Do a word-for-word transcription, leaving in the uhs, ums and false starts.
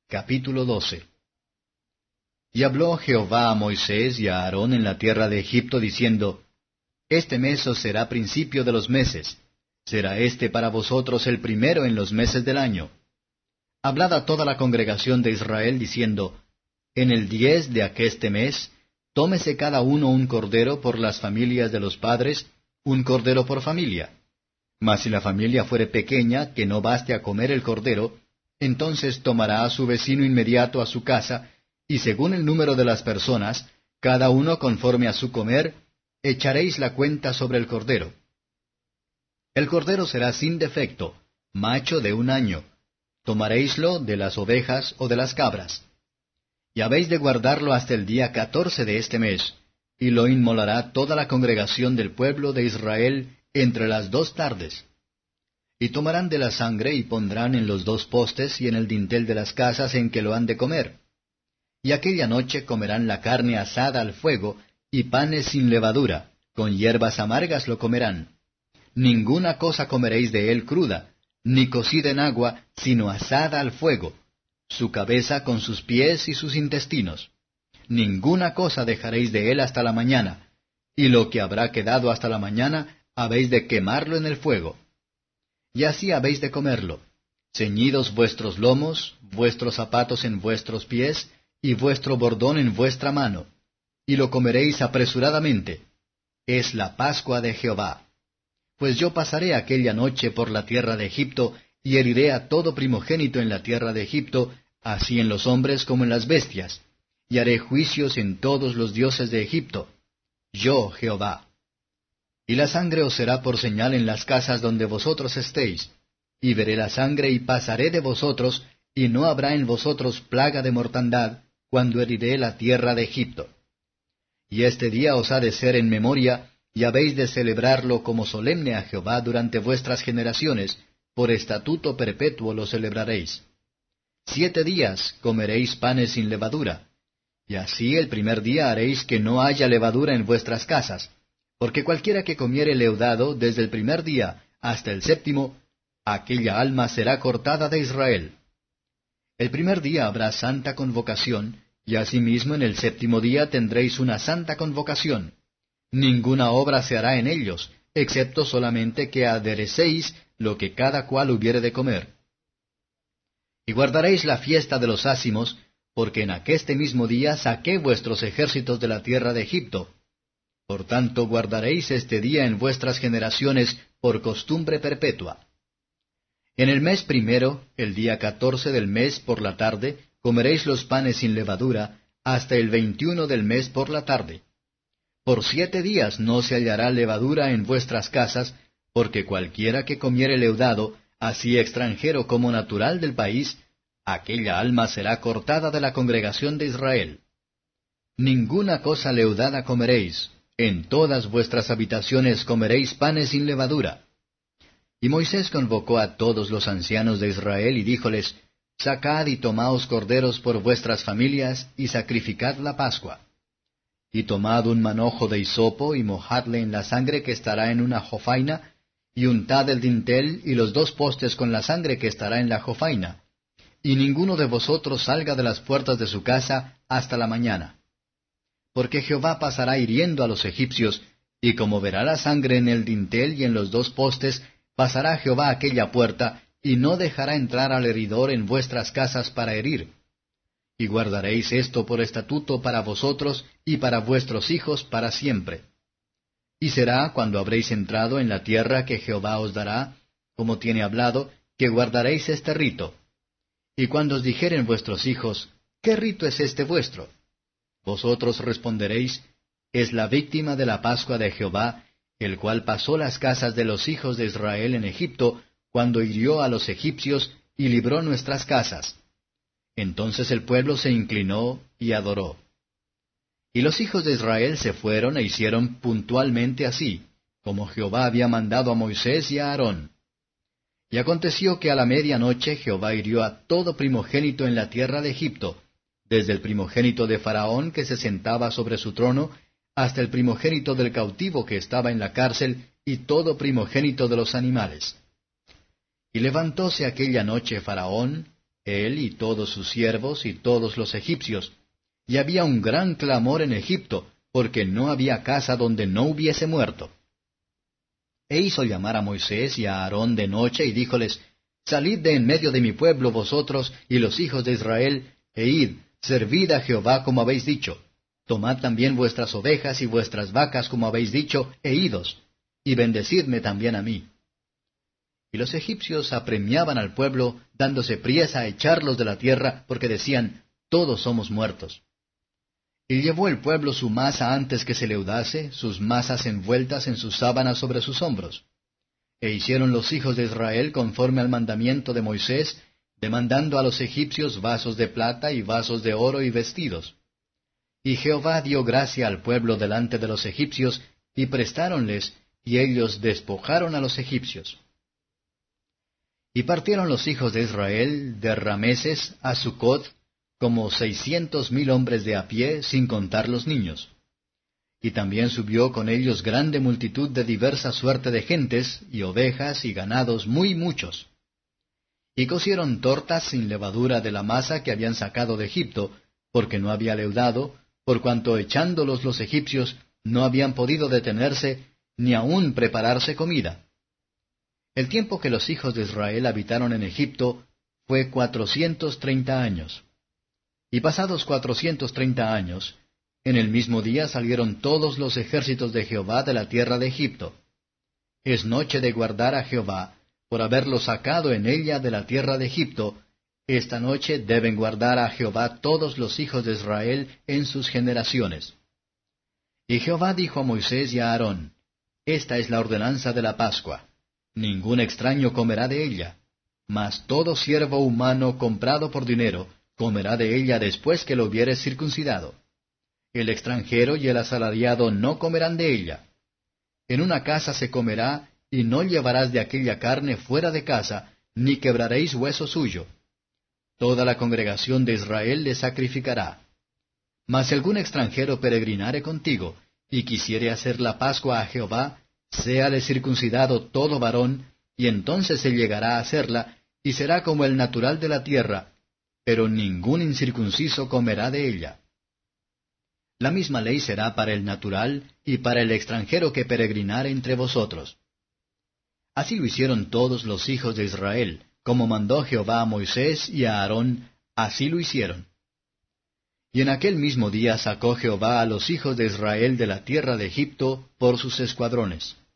Capítulo doce. Y habló Jehová a Moisés y a Aarón en la tierra de Egipto, diciendo, Este mes os será principio de los meses, será este para vosotros el primero en los meses del año. Hablad a toda la congregación de Israel, diciendo, En el diez de aqueste mes, tómese cada uno un cordero por las familias de los padres, un cordero por familia. Mas si la familia fuere pequeña, que no baste a comer el cordero, entonces tomará a su vecino inmediato a su casa, y según el número de las personas, cada uno conforme a su comer, echaréis la cuenta sobre el cordero. El cordero será sin defecto, macho de un año. Tomaréislo de las ovejas o de las cabras. Y habéis de guardarlo hasta el día catorce de este mes, y lo inmolará toda la congregación del pueblo de Israel entre las dos tardes. Y tomarán de la sangre y pondrán en los dos postes y en el dintel de las casas en que lo han de comer. Y aquella noche comerán la carne asada al fuego, y panes sin levadura, con hierbas amargas lo comerán. Ninguna cosa comeréis de él cruda, ni cocida en agua, sino asada al fuego, su cabeza con sus pies y sus intestinos. Ninguna cosa dejaréis de él hasta la mañana, y lo que habrá quedado hasta la mañana habéis de quemarlo en el fuego. Y así habéis de comerlo, ceñidos vuestros lomos, vuestros zapatos en vuestros pies, y vuestro bordón en vuestra mano, y lo comeréis apresuradamente. Es la Pascua de Jehová. Pues yo pasaré aquella noche por la tierra de Egipto, y heriré a todo primogénito en la tierra de Egipto, así en los hombres como en las bestias, y haré juicios en todos los dioses de Egipto. Yo, Jehová. Y la sangre os será por señal en las casas donde vosotros estéis, y veré la sangre y pasaré de vosotros, y no habrá en vosotros plaga de mortandad, cuando heriré la tierra de Egipto. Y este día os ha de ser en memoria, y habéis de celebrarlo como solemne a Jehová durante vuestras generaciones, por estatuto perpetuo lo celebraréis. Siete días comeréis panes sin levadura, y así el primer día haréis que no haya levadura en vuestras casas, porque cualquiera que comiere leudado desde el primer día hasta el séptimo, aquella alma será cortada de Israel. El primer día habrá santa convocación, y asimismo en el séptimo día tendréis una santa convocación. Ninguna obra se hará en ellos, excepto solamente que aderecéis lo que cada cual hubiere de comer. Y guardaréis la fiesta de los ácimos, porque en aqueste mismo día saqué vuestros ejércitos de la tierra de Egipto. Por tanto guardaréis este día en vuestras generaciones por costumbre perpetua. En el mes primero, el día catorce del mes por la tarde, comeréis los panes sin levadura, hasta el veintiuno del mes por la tarde. Por siete días no se hallará levadura en vuestras casas, porque cualquiera que comiere leudado, así extranjero como natural del país, aquella alma será cortada de la congregación de Israel. Ninguna cosa leudada comeréis, en todas vuestras habitaciones comeréis panes sin levadura. Y Moisés convocó a todos los ancianos de Israel y díjoles, Sacad y tomaos corderos por vuestras familias, y sacrificad la Pascua. Y tomad un manojo de hisopo, y mojadle en la sangre que estará en una jofaina, y untad el dintel y los dos postes con la sangre que estará en la jofaina. Y ninguno de vosotros salga de las puertas de su casa hasta la mañana. Porque Jehová pasará hiriendo a los egipcios, y como verá la sangre en el dintel y en los dos postes, pasará Jehová aquella puerta, y no dejará entrar al heridor en vuestras casas para herir. Y guardaréis esto por estatuto para vosotros y para vuestros hijos para siempre. Y será cuando habréis entrado en la tierra que Jehová os dará, como tiene hablado, que guardaréis este rito. Y cuando os dijeren vuestros hijos, ¿qué rito es este vuestro? Vosotros responderéis, es la víctima de la Pascua de Jehová, el cual pasó las casas de los hijos de Israel en Egipto, cuando hirió a los egipcios y libró nuestras casas. Entonces el pueblo se inclinó y adoró. Y los hijos de Israel se fueron e hicieron puntualmente así, como Jehová había mandado a Moisés y a Aarón. Y aconteció que a la medianoche Jehová hirió a todo primogénito en la tierra de Egipto, desde el primogénito de Faraón que se sentaba sobre su trono, hasta el primogénito del cautivo que estaba en la cárcel, y todo primogénito de los animales. Y levantóse aquella noche Faraón, él y todos sus siervos y todos los egipcios, y había un gran clamor en Egipto, porque no había casa donde no hubiese muerto. E hizo llamar a Moisés y a Aarón de noche, y díjoles, Salid de en medio de mi pueblo vosotros y los hijos de Israel, e id, servid a Jehová como habéis dicho. Tomad también vuestras ovejas y vuestras vacas como habéis dicho, e idos, y bendecidme también a mí. Y los egipcios apremiaban al pueblo, dándose priesa a echarlos de la tierra, porque decían, Todos somos muertos. Y llevó el pueblo su masa antes que se leudase, sus masas envueltas en sus sábanas sobre sus hombros. E hicieron los hijos de Israel conforme al mandamiento de Moisés, demandando a los egipcios vasos de plata y vasos de oro y vestidos. Y Jehová dio gracia al pueblo delante de los egipcios, y prestáronles, y ellos despojaron a los egipcios. Y partieron los hijos de Israel de Rameses a Sucot, como seiscientos mil hombres de a pie, sin contar los niños. Y también subió con ellos grande multitud de diversa suerte de gentes, y ovejas y ganados muy muchos. Y cocieron tortas sin levadura de la masa que habían sacado de Egipto, porque no había leudado, por cuanto echándolos los egipcios no habían podido detenerse, ni aun prepararse comida. El tiempo que los hijos de Israel habitaron en Egipto fue cuatrocientos treinta años. Y pasados cuatrocientos treinta años, en el mismo día salieron todos los ejércitos de Jehová de la tierra de Egipto. Es noche de guardar a Jehová, por haberlo sacado en ella de la tierra de Egipto. Esta noche deben guardar a Jehová todos los hijos de Israel en sus generaciones. Y Jehová dijo a Moisés y a Aarón, Esta es la ordenanza de la Pascua. Ningún extraño comerá de ella, mas todo siervo humano comprado por dinero comerá de ella después que lo hubiere circuncidado. El extranjero y el asalariado no comerán de ella. En una casa se comerá, y no llevarás de aquella carne fuera de casa, ni quebraréis hueso suyo. Toda la congregación de Israel le sacrificará. Mas si algún extranjero peregrinare contigo, y quisiere hacer la Pascua a Jehová, séale circuncidado todo varón, y entonces se llegará a hacerla, y será como el natural de la tierra, pero ningún incircunciso comerá de ella. La misma ley será para el natural y para el extranjero que peregrinare entre vosotros. Así lo hicieron todos los hijos de Israel, como mandó Jehová a Moisés y a Aarón, así lo hicieron. Y en aquel mismo día sacó Jehová a los hijos de Israel de la tierra de Egipto por sus escuadrones.